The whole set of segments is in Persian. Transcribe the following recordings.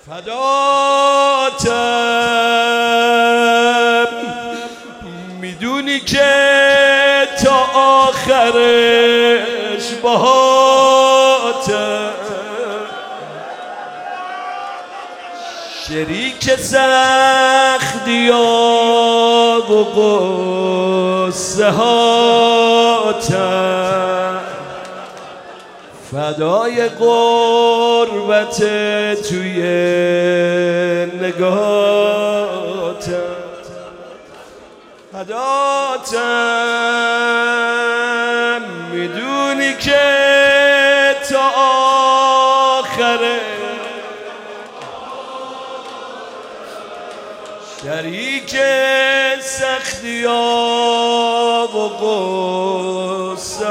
فداتم میدونی که تا آخرش باهاتم، شریک سختی‌ها و غصه هاتم، فدای غربت توی نگاتم، فداتم میدونی که تا آخره شریک سختی‌ها و غصه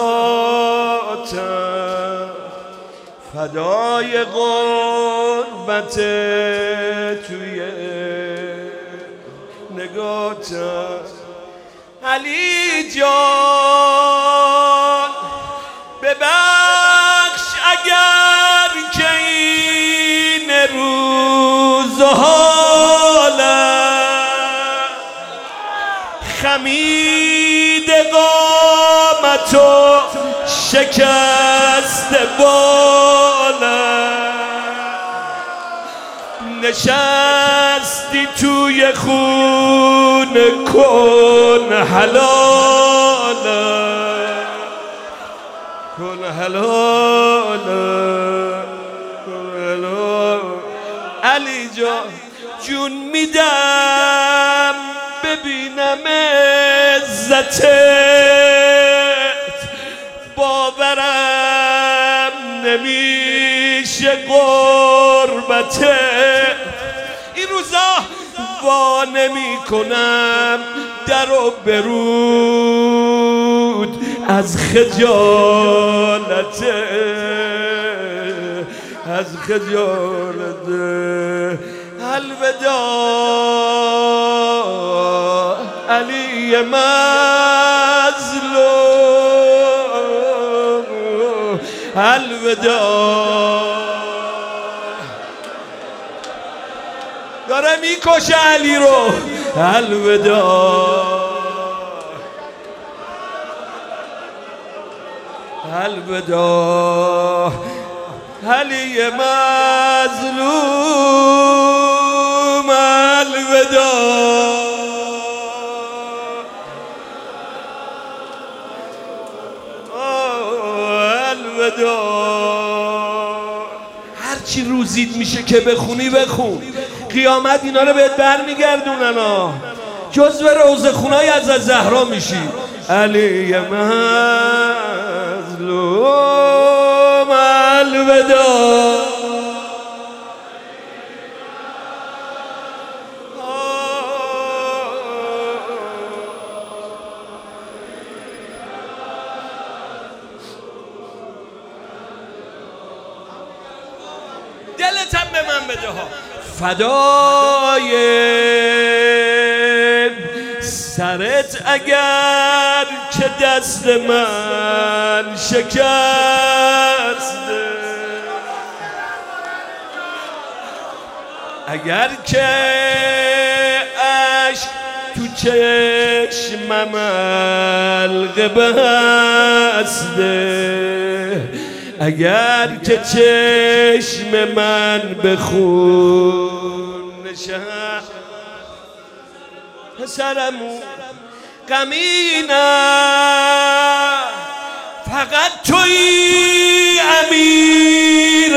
هاتم، فدای غربت توی نگاتم. علی جان ببخش اگر که این روزها خمید قامت و شکست بالم، نشستی توی خون کن حلالم، کن حلالم، کن حلالم. علی جون میدم ببینم عزتت، باورم نمیشه غربتت، این روزا وا نمی کنم در و برود از خجالت، از خجالت. الوداع علی مظلوم، الوداع. داره میکشه علی رو. الوداع، الوداع علی مظلوم، الوداع. الوداع. هرچی روزید میشه که بخونی بخون، قیامت اینا رو بهت برمیگردونن ها، جزو روضه‌خونای از زهرا میشی. علی مظلوم، الوداع. دلت هم به من بده ها. فدای سرت اگر که دست من شکسته، اگر که عشق تو چشمم حلقه بسته، اگر که چشم من به خون نشست، پسرمون غمینم فقط تویی امیر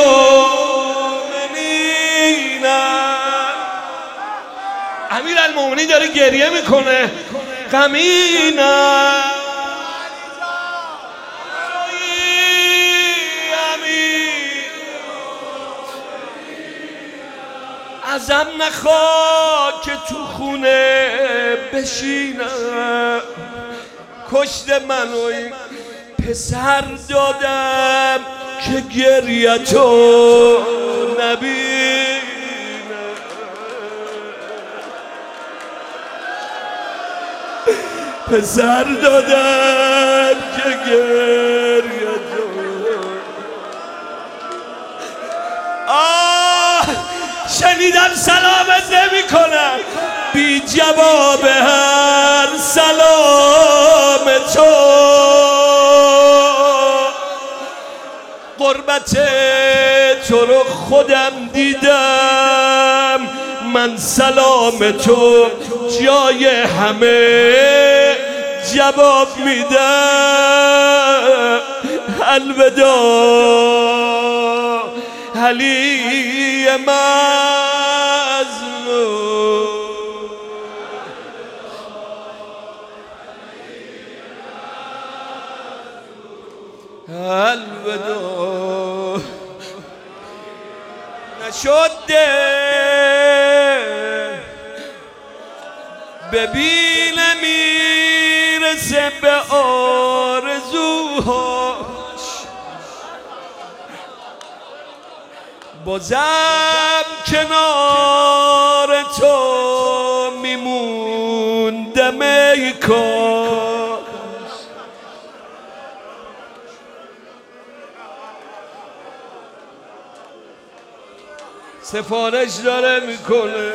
مومنینم. امیر المومنین داره گریه میکنه. غمینم ازم نخوا که تو خونه بشینم، کشت منو این پسر دادم که گریتو نبینم. پسر دادم که گریتو شنیدم سلامت نمی کنم بی جواب هر سلام تو. غربت تو رو خودم دیدم، من سلام تو جای همه جواب میدم. الوداع علی مظلوم. الوداع نشده ببین میرسه به آرزوهاش، بازم کنار تو میموندم ای کاش. سفارش داره میکنه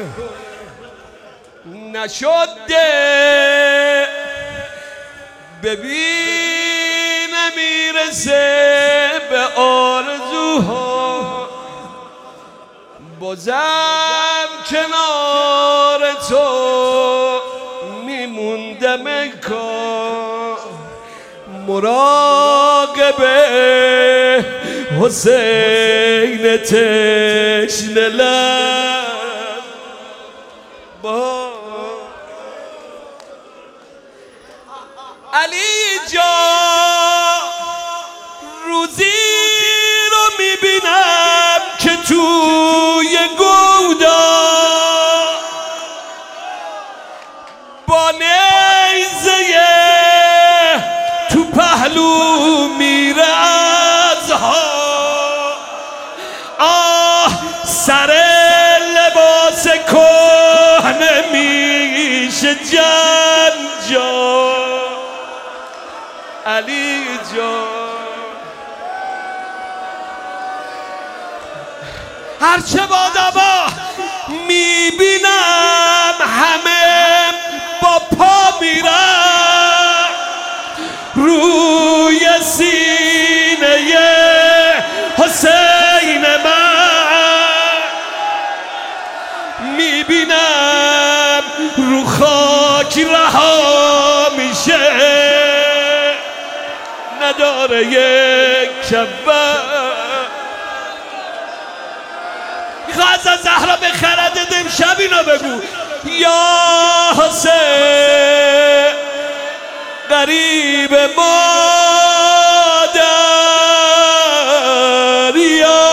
نشده ببین میرسه به آرزوها، بازم کنار تو میموندم ای کاش. مراقب حسین تشنه لب با علی جان، روزی رو میبینم که توی گودا با نیزه تو پهلو میره از ها. سر لباس کهنه میشه جنجال. علی جان هرچه بادابا میبینم همه با پا میرن روی سینه حسین من، میبینم رو خاک رها میشه نداره یک کبر. میخواه از زهرا بخرد امشب اینو بگو یا حسین غریب مادر یا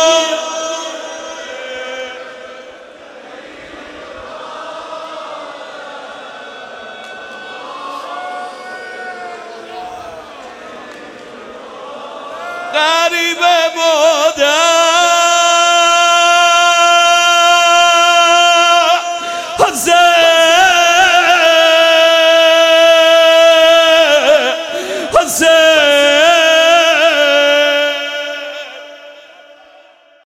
غریب مادر.